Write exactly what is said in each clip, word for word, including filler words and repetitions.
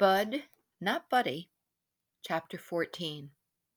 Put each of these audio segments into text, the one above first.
Bud, Not Buddy, Chapter fourteen.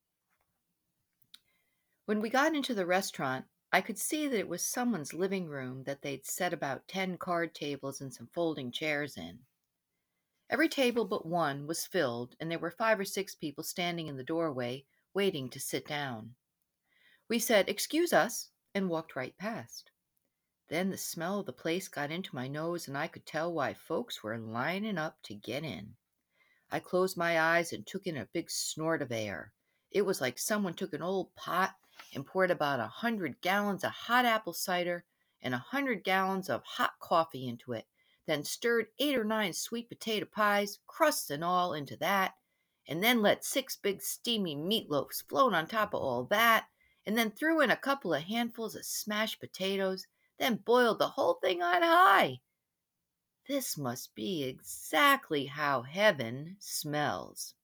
When we got into the restaurant, I could see that it was someone's living room that they'd set about ten card tables and some folding chairs in. Every table but one was filled, and there were five or six people standing in the doorway, waiting to sit down. We said, "Excuse us," and walked right past. Then the smell of the place got into my nose, and I could tell why folks were lining up to get in. I closed my eyes and took in a big snort of air. It was like someone took an old pot and poured about a hundred gallons of hot apple cider and a hundred gallons of hot coffee into it, then stirred eight or nine sweet potato pies, crusts and all, into that, and then let six big steamy meatloafs float on top of all that, and then threw in a couple of handfuls of smashed potatoes, then boiled the whole thing on high. This must be exactly how heaven smells.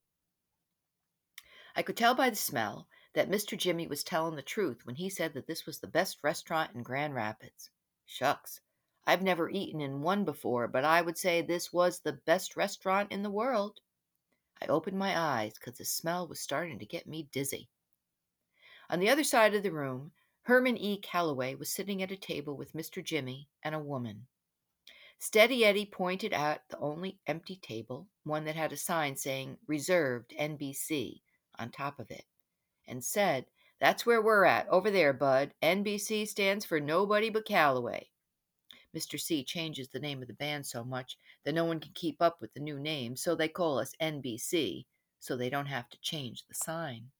I could tell by the smell that Mister Jimmy was telling the truth when he said that this was the best restaurant in Grand Rapids. Shucks, I've never eaten in one before, but I would say this was the best restaurant in the world. I opened my eyes because the smell was starting to get me dizzy. On the other side of the room, Herman E. Calloway was sitting at a table with Mister Jimmy and a woman. Steady Eddie pointed at the only empty table, one that had a sign saying "Reserved N B C" on top of it, and said, "That's where we're at, over there, Bud. N B C stands for Nobody But Calloway." Mister C changes the name of the band so much that no one can keep up with the new name, so they call us N B C, so they don't have to change the sign.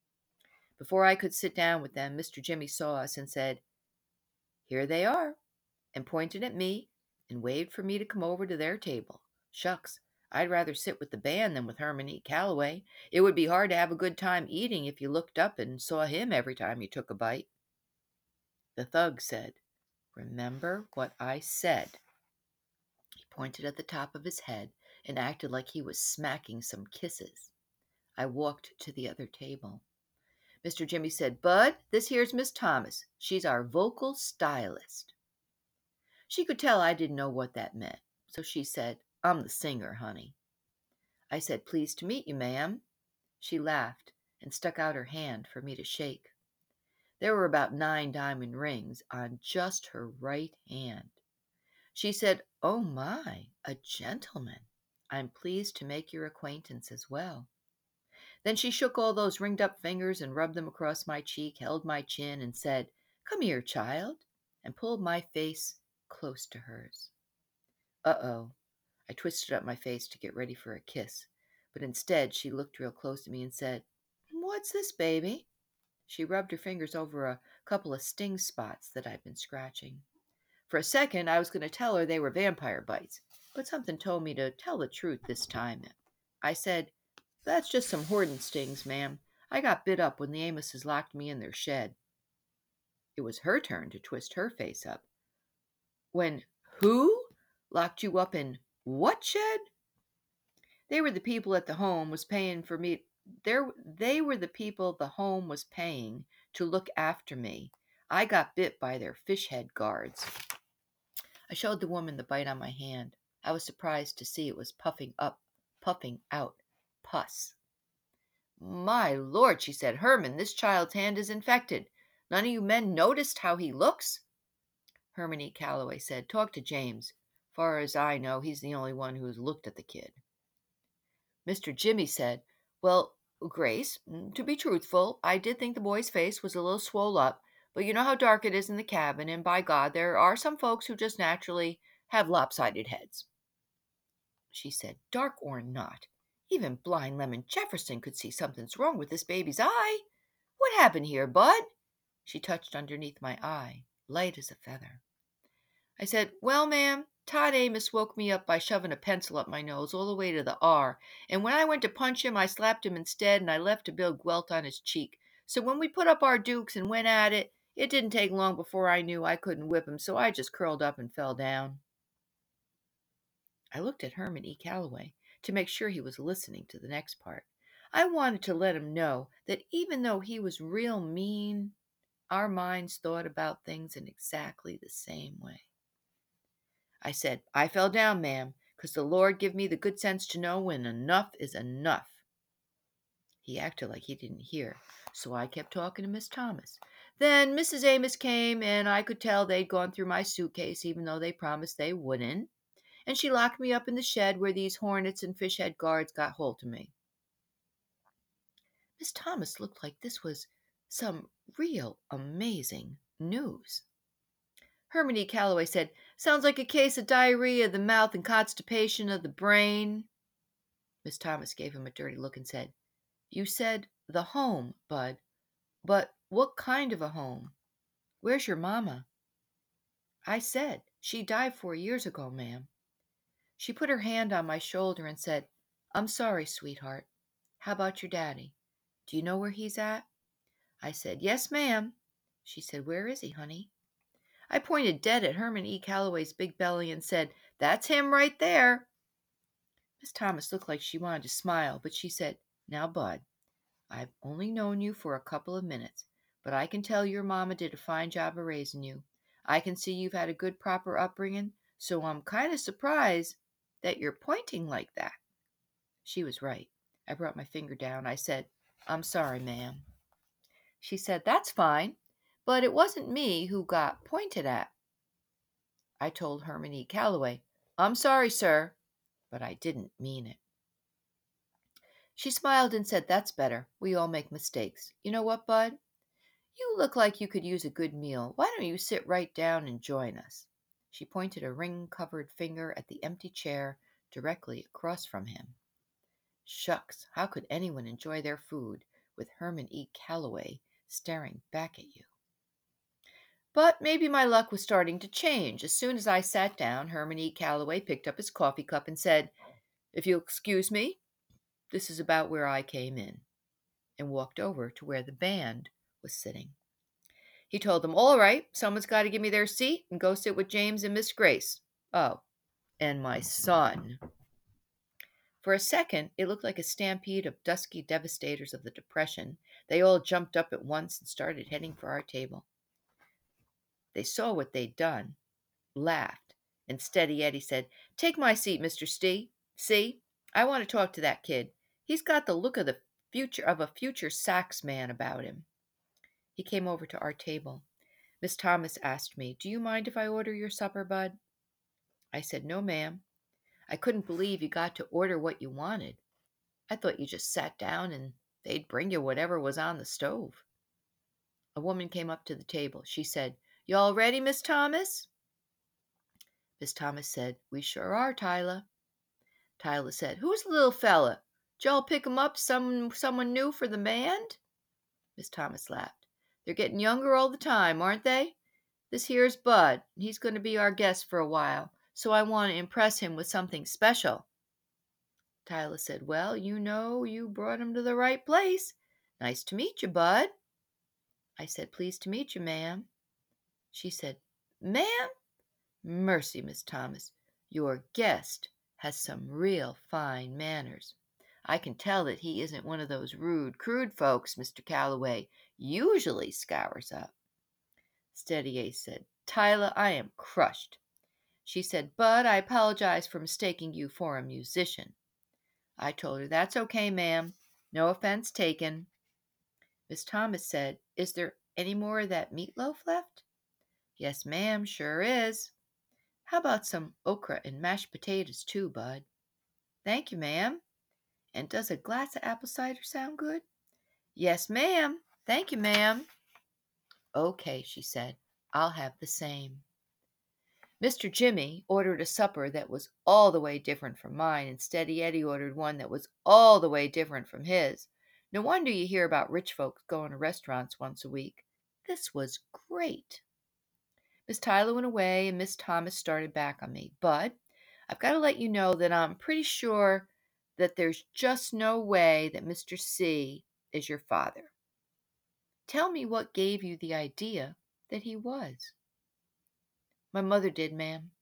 Before I could sit down with them, Mister Jimmy saw us and said, "Here they are," and pointed at me and waved for me to come over to their table. Shucks, I'd rather sit with the band than with Herman E. Calloway. It would be hard to have a good time eating if you looked up and saw him every time you took a bite. The thug said, "Remember what I said." He pointed at the top of his head and acted like he was smacking some kisses. I walked to the other table. Mister Jimmy said, "Bud, this here's Miss Thomas. She's our vocal stylist." She could tell I didn't know what that meant, so she said, "I'm the singer, honey." I said, "Pleased to meet you, ma'am." She laughed and stuck out her hand for me to shake. There were about nine diamond rings on just her right hand. She said, "Oh my, a gentleman. I'm pleased to make your acquaintance as well." Then she shook all those ringed-up fingers and rubbed them across my cheek, held my chin, and said, "Come here, child," and pulled my face close to hers. Uh-oh. I twisted up my face to get ready for a kiss, but instead she looked real close to me and said, "What's this, baby?" She rubbed her fingers over a couple of sting spots that I'd been scratching. For a second, I was going to tell her they were vampire bites, but something told me to tell the truth this time. I said, "That's just some hoarding stings, ma'am. I got bit up when the Amoses locked me in their shed." It was her turn to twist her face up. "When who locked you up in what shed?" They were the people at the home was paying for me. There, they were the people the home was paying to look after me. I got bit by their fish head guards. I showed the woman the bite on my hand. I was surprised to see it was puffing up, puffing out pus. "My Lord," she said, "Herman, this child's hand is infected. None of you men noticed how he looks?" Herman E. Calloway said, "Talk to James. Far as I know, he's the only one who's looked at the kid." Mister Jimmy said, "Well, Grace, to be truthful, I did think the boy's face was a little swole up, but you know how dark it is in the cabin, and by God, there are some folks who just naturally have lopsided heads." She said, "Dark or not, even blind Lemon Jefferson could see something's wrong with this baby's eye. What happened here, Bud?" She touched underneath my eye, light as a feather. I said, "Well, ma'am, Todd Amos woke me up by shoving a pencil up my nose all the way to the R, and when I went to punch him, I slapped him instead, and I left a big welt on his cheek. So when we put up our dukes and went at it, it didn't take long before I knew I couldn't whip him, so I just curled up and fell down." I looked at Herman E. Calloway to make sure he was listening to the next part. I wanted to let him know that even though he was real mean, our minds thought about things in exactly the same way. I said, "I fell down, ma'am, 'cause the Lord give me the good sense to know when enough is enough." He acted like he didn't hear, so I kept talking to Miss Thomas. Then Missus Amos came, and I could tell they'd gone through my suitcase, even though they promised they wouldn't, and she locked me up in the shed where these hornets and fish head guards got hold of me. Miss Thomas looked like this was some real amazing news. Herman E. Calloway said, "Sounds like a case of diarrhea of the mouth and constipation of the brain." Miss Thomas gave him a dirty look and said, "You said the home, Bud, but what kind of a home? Where's your mama?" I said, "She died four years ago, ma'am." She put her hand on my shoulder and said, "I'm sorry, sweetheart. How about your daddy? Do you know where he's at?" I said, "Yes, ma'am." She said, "Where is he, honey?" I pointed dead at Herman E. Calloway's big belly and said, "That's him right there." Miss Thomas looked like she wanted to smile, but she said, "Now, Bud, I've only known you for a couple of minutes, but I can tell your mama did a fine job of raising you. I can see you've had a good, proper upbringing, so I'm kind of surprised that you're pointing like that." She was right. I brought my finger down. I said, "I'm sorry, ma'am." She said, "That's fine, but it wasn't me who got pointed at." I told Herman E. Calloway, "I'm sorry, sir," but I didn't mean it. She smiled and said, "That's better. We all make mistakes. You know what, Bud? You look like you could use a good meal. Why don't you sit right down and join us?" She pointed a ring-covered finger at the empty chair directly across from him. Shucks, how could anyone enjoy their food with Herman E. Calloway staring back at you? But maybe my luck was starting to change. As soon as I sat down, Herman E. Calloway picked up his coffee cup and said, "If you'll excuse me, this is about where I came in," and walked over to where the band was sitting. He told them, "All right, someone's got to give me their seat and go sit with James and Miss Grace. Oh, and my son." For a second, it looked like a stampede of dusky devastators of the Depression. They all jumped up at once and started heading for our table. They saw what they'd done, laughed, and Steady Eddie said, "Take my seat, Mister Stee. See, I want to talk to that kid. He's got the look of the future of a future sax man about him." He came over to our table. Miss Thomas asked me, "Do you mind if I order your supper, Bud?" I said, "No, ma'am. I couldn't believe you got to order what you wanted. I thought you just sat down and they'd bring you whatever was on the stove." A woman came up to the table. She said, "You all ready, Miss Thomas?" Miss Thomas said, "We sure are, Tyler." Tyler said, "Who's the little fella? Did y'all pick him up, some someone new for the band?" Miss Thomas laughed. "They're getting younger all the time, aren't they? This here's Bud, and he's going to be our guest for a while, so I want to impress him with something special." Tyler said, "Well, you know you brought him to the right place. Nice to meet you, Bud." I said, "Pleased to meet you, ma'am." She said, "Ma'am? Mercy, Miss Thomas, your guest has some real fine manners. I can tell that he isn't one of those rude, crude folks Mister Calloway usually scours up." Steady Ace said, "Tyler, I am crushed." She said, "Bud, I apologize for mistaking you for a musician." I told her, "That's okay, ma'am. No offense taken." Miss Thomas said, "Is there any more of that meatloaf left?" "Yes, ma'am, sure is." "How about some okra and mashed potatoes, too, Bud?" "Thank you, ma'am." "And does a glass of apple cider sound good?" "Yes, ma'am. Thank you, ma'am." "Okay," she said. "I'll have the same." Mister Jimmy ordered a supper that was all the way different from mine, and Steady Eddie ordered one that was all the way different from his. No wonder you hear about rich folks going to restaurants once a week. This was great. Miss Tyler went away, and Miss Thomas started back on me. "Bud, I've got to let you know that I'm pretty sure that there's just no way that Mister C is your father. Tell me what gave you the idea that he was." "My mother did, ma'am."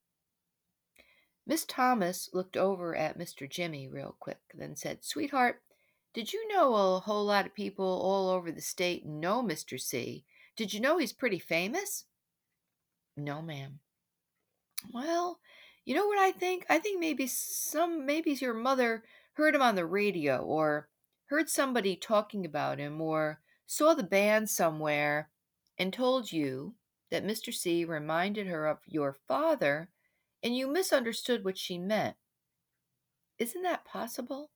Miss Thomas looked over at Mister Jimmy real quick, then said, "Sweetheart, did you know a whole lot of people all over the state know Mister C? Did you know he's pretty famous?" "No, ma'am." "Well, You know what I think? I think maybe some maybe your mother heard him on the radio or heard somebody talking about him or saw the band somewhere and told you that mister C reminded her of your father and you misunderstood what she meant. Isn't that possible?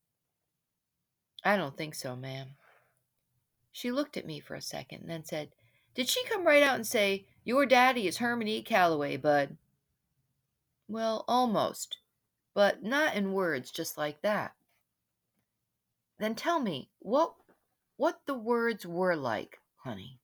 I don't think so, ma'am. She looked at me for a second and then said, "Did she come right out and say, 'Your daddy is Herman E. Calloway, bud?'" "Well, almost, but not in words just like that." "Then tell me what what the words were like, honey."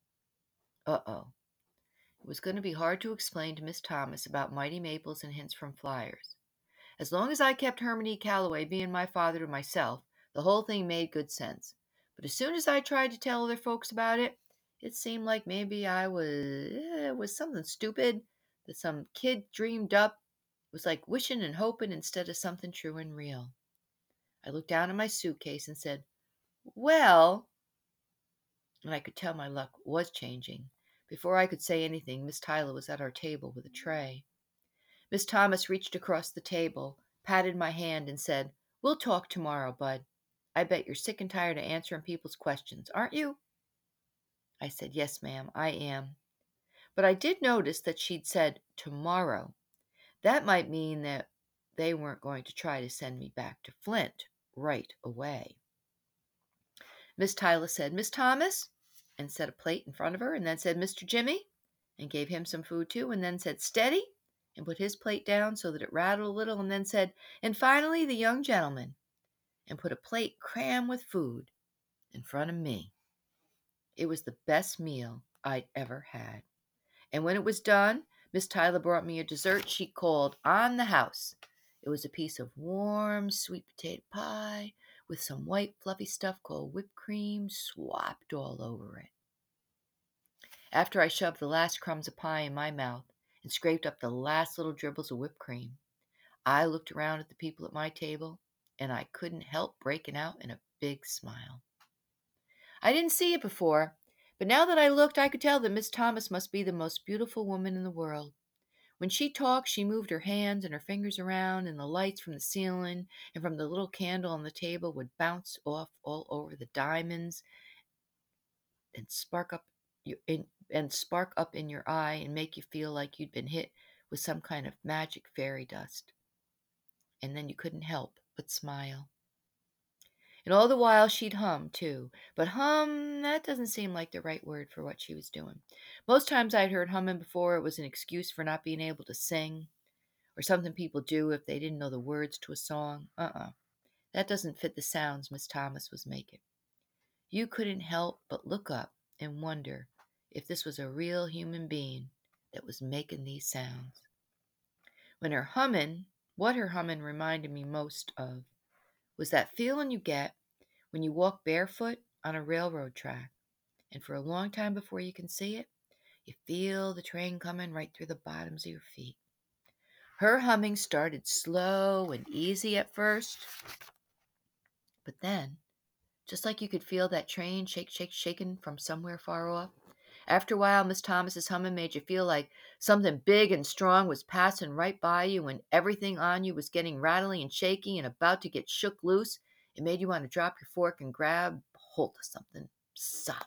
Uh-oh. It was going to be hard to explain to Miss Thomas about Mighty Maples and Hints from Flyers. As long as I kept Herman E. Calloway being my father to myself, the whole thing made good sense. But as soon as I tried to tell other folks about it, it seemed like maybe I was eh, it was something stupid that some kid dreamed up. It was like wishing and hoping instead of something true and real. I looked down at my suitcase and said, "Well," and I could tell my luck was changing. Before I could say anything, Miss Tyler was at our table with a tray. Miss Thomas reached across the table, patted my hand, and said, "We'll talk tomorrow, Bud. I bet you're sick and tired of answering people's questions, aren't you?" I said, "Yes, ma'am, I am." But I did notice that she'd said tomorrow. That might mean that they weren't going to try to send me back to Flint right away. Miss Tyler said, "Miss Thomas," and set a plate in front of her, and then said, "Mister Jimmy," and gave him some food too, and then said, "Steady," and put his plate down so that it rattled a little, and then said, "And finally the young gentleman," and put a plate crammed with food in front of me. It was the best meal I'd ever had. And when it was done, Miss Tyler brought me a dessert she called on the house. It was a piece of warm sweet potato pie with some white fluffy stuff called whipped cream swapped all over it. After I shoved the last crumbs of pie in my mouth and scraped up the last little dribbles of whipped cream, I looked around at the people at my table, and I couldn't help breaking out in a big smile. I didn't see it before, but now that I looked, I could tell that Miss Thomas must be the most beautiful woman in the world. When she talked, she moved her hands and her fingers around, and the lights from the ceiling and from the little candle on the table would bounce off all over the diamonds and spark up your, in, and spark up in your eye and make you feel like you'd been hit with some kind of magic fairy dust. And then you couldn't help but smile. And all the while she'd hum, too. But hum, that doesn't seem like the right word for what she was doing. Most times I'd heard humming before it was an excuse for not being able to sing, or something people do if they didn't know the words to a song. Uh-uh. That doesn't fit the sounds Miss Thomas was making. You couldn't help but look up and wonder if this was a real human being that was making these sounds. When her humming, what her humming reminded me most of was that feeling you get when you walk barefoot on a railroad track, and for a long time before you can see it, you feel the train coming right through the bottoms of your feet. Her humming started slow and easy at first, but then, just like you could feel that train shake, shake, shaking from somewhere far off, after a while, Miss Thomas's humming made you feel like something big and strong was passing right by you, and everything on you was getting rattly and shaky and about to get shook loose. It made you want to drop your fork and grab hold of something solid.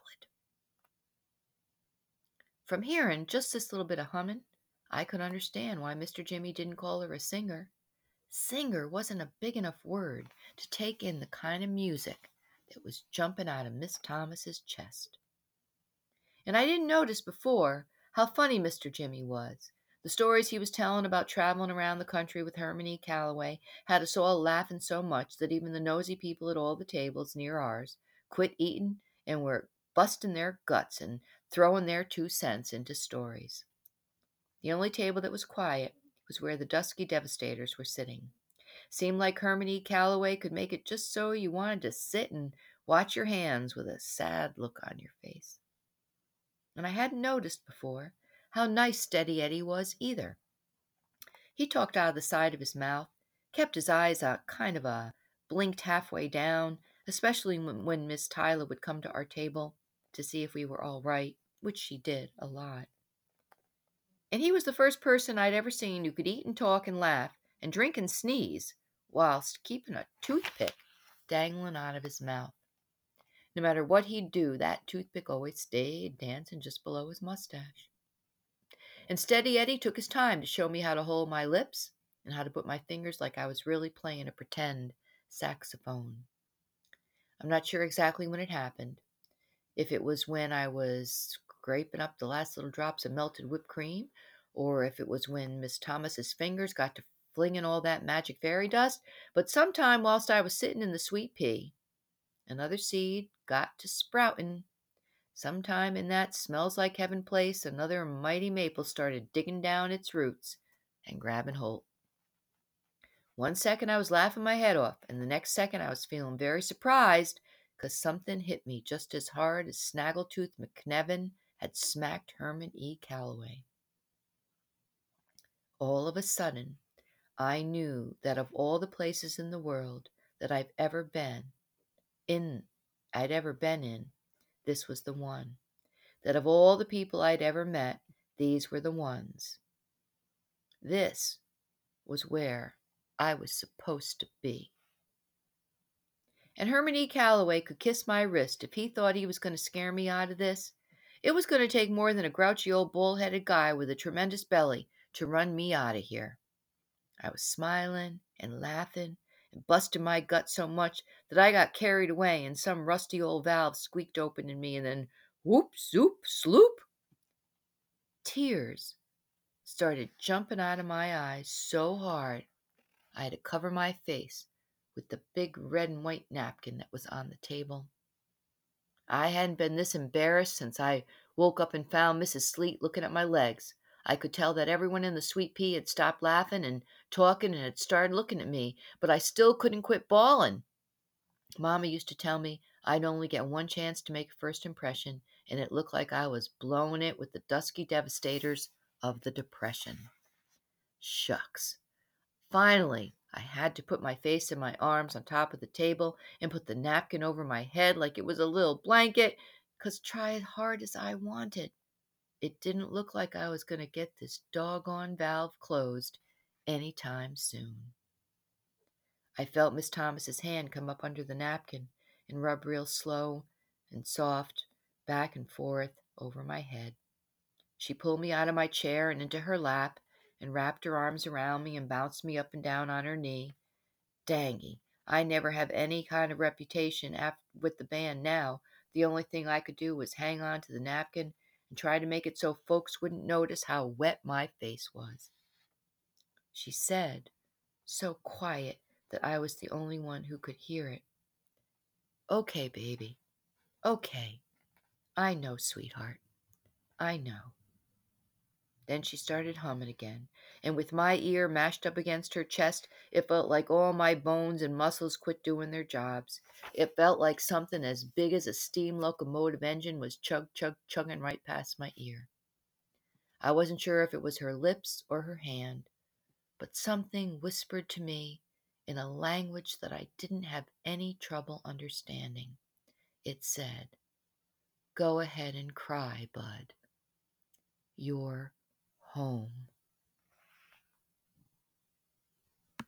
From hearing just this little bit of humming, I could understand why Mister Jimmy didn't call her a singer. Singer wasn't a big enough word to take in the kind of music that was jumping out of Miss Thomas's chest. And I didn't notice before how funny Mister Jimmy was. The stories he was telling about traveling around the country with Herman E. Calloway had us all laughing so much that even the nosy people at all the tables near ours quit eating and were busting their guts and throwing their two cents into stories. The only table that was quiet was where the dusky devastators were sitting. Seemed like Herman E. Calloway could make it just so you wanted to sit and watch your hands with a sad look on your face. And I hadn't noticed before how nice Steady Eddie was either. He talked out of the side of his mouth, kept his eyes out kind of a blinked halfway down, especially when, when Miss Tyler would come to our table to see if we were all right, which she did a lot. And he was the first person I'd ever seen who could eat and talk and laugh and drink and sneeze whilst keeping a toothpick dangling out of his mouth. No matter what he'd do, that toothpick always stayed dancing just below his mustache. And Steady Eddie took his time to show me how to hold my lips and how to put my fingers like I was really playing a pretend saxophone. I'm not sure exactly when it happened, if it was when I was scraping up the last little drops of melted whipped cream, or if it was when Miss Thomas's fingers got to flinging all that magic fairy dust, but sometime whilst I was sitting in the sweet pea, another seed got to sprouting. Sometime in that smells like heaven place, another mighty maple started digging down its roots and grabbing hold. One second I was laughing my head off, and the next second I was feeling very surprised because something hit me just as hard as Snaggletooth McNevin had smacked Herman E. Calloway. All of a sudden, I knew that of all the places in the world that I've ever been in, I'd ever been in, this was the one. That of all the people I'd ever met, these were the ones. This was where I was supposed to be. And Herman E. Calloway could kiss my wrist if he thought he was going to scare me out of this. It was going to take more than a grouchy old bull-headed guy with a tremendous belly to run me out of here. I was smiling and laughing and busting my gut so much that I got carried away and some rusty old valve squeaked open in me and then whoop, zoop, sloop. Tears started jumping out of my eyes so hard I had to cover my face with the big red and white napkin that was on the table. I hadn't been this embarrassed since I woke up and found Missus Sleet looking at my legs. I could tell that everyone in the sweet pea had stopped laughing and talking and had started looking at me, but I still couldn't quit bawling. Mama used to tell me I'd only get one chance to make a first impression, and it looked like I was blowing it with the dusky devastators of the Depression. Shucks. Finally, I had to put my face in my arms on top of the table and put the napkin over my head like it was a little blanket, 'cause try as hard as I wanted, it didn't look like I was going to get this doggone valve closed any time soon. I felt Miss Thomas's hand come up under the napkin and rub real slow and soft back and forth over my head. She pulled me out of my chair and into her lap and wrapped her arms around me and bounced me up and down on her knee. Dangy, I never have any kind of reputation af- with the band now. The only thing I could do was hang on to the napkin and try to make it so folks wouldn't notice how wet my face was. She said, so quiet that I was the only one who could hear it, "Okay, baby. Okay. I know, sweetheart. I know." Then she started humming again, and with my ear mashed up against her chest, it felt like all my bones and muscles quit doing their jobs. It felt like something as big as a steam locomotive engine was chug, chug, chugging right past my ear. I wasn't sure if it was her lips or her hand, but something whispered to me in a language that I didn't have any trouble understanding. It said, "Go ahead and cry, bud. You're home."